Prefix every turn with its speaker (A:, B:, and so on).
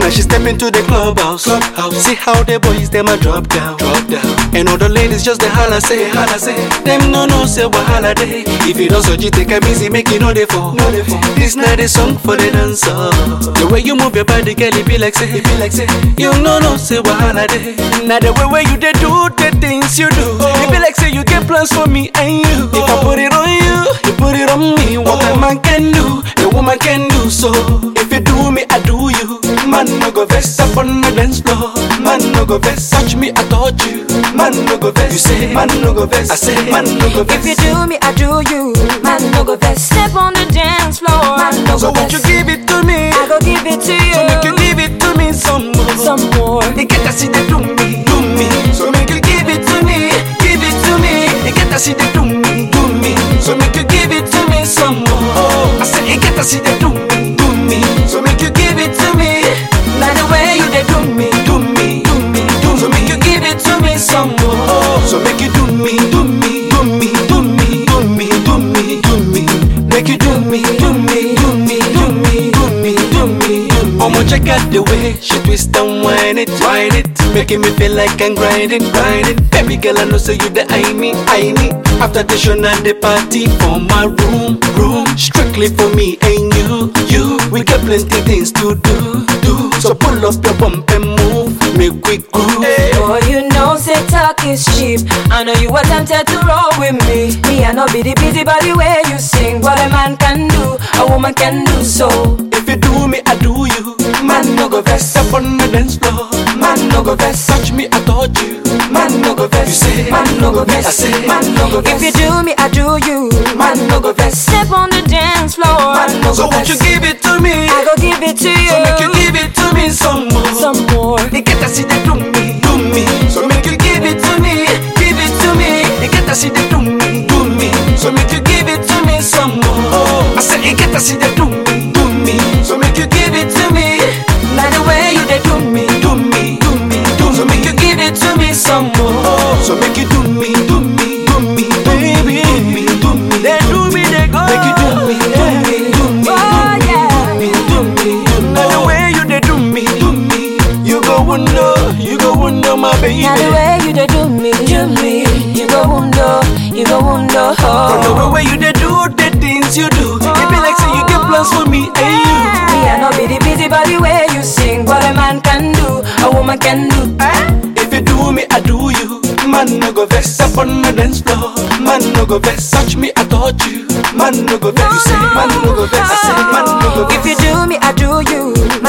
A: Now she step into the clubhouse. See how the boys them a drop down. And all the ladies just the holla say. Them no say wahala day. If you don't so you take a busy, make it no dey fall. This not a song for the dancer. The way you move your body, girl, it be like say. You no say wahala day. Now the way you dey do the things you do, it be like say you get plans for me and you. If I put it on you, you put it on me. What a man can do, a woman can do so. If you do me, I do you. Man no go vex up on the dance floor. Man no go vex, touch me, I touch you. Man no go vex, you say. Man no go vex, I say. Man no go vex.
B: If you do me, I do you. Man no go vex. Step on the dance floor. Man no
A: So
B: go
A: won't
B: vex.
A: you give it to me?
B: I go give it to you.
A: So make you give it to me some more.
B: Some more.
A: You get to see they do me. So make you give it to me. Give it to me. You get to see they do me. So make you give it to me some more. I say you get to see they do me. So make you give it to me. Now the way you they do me. So make you give it to me some more. So make you do me. Make you do me. I'ma check out the way she twist and whine it. Making me feel like I'm grinding. Baby girl, I know say you the I me. After the show and the party for my room. Strictly for me and you. We got plenty things to do. So pull up your bump and move. Make we groove.
B: Boy, you know say talk is cheap. I know you were tempted to roll with me. Me, I know be the busy body way you sing. What a man can do, a woman can do so.
A: If you do me, I do you. Man no go vex up on the dance floor. Man no go vex, touch me, I touch you. Man no go vex, you say. Man no go vex, I say. Man no go vex.
B: If you do me, I do you.
A: Man no go vex.
B: Step on the dance floor.
A: Man no go so won't you give it to me?
B: I go give it to you.
A: So make you give it to me some more. You get to see they do me. So make you give it to me. You get to see they do me. So make you give it to me some more. I say you get to see they do me. So make you give it to me. Now the way you they do me. So make you give it to me some more. So make you do me. Baby, they do me, they go. Make you do me.
B: Oh yeah.
A: Now the way you they do me. You go wonder, my baby.
B: Now the way you they do me. You go wonder.
A: From the way you they do the things you do, it be like say you get plans for me and you.
B: Me, I know be the busy body way you sing. What a man can do, a woman can do.
A: If you do me, I do you. Man no go vex up on the dance floor. Man no go vex, touch me, I touch you. Man no go vex, you say. Man no go vex, I say. Man no go vex.
B: If you do me, I do you.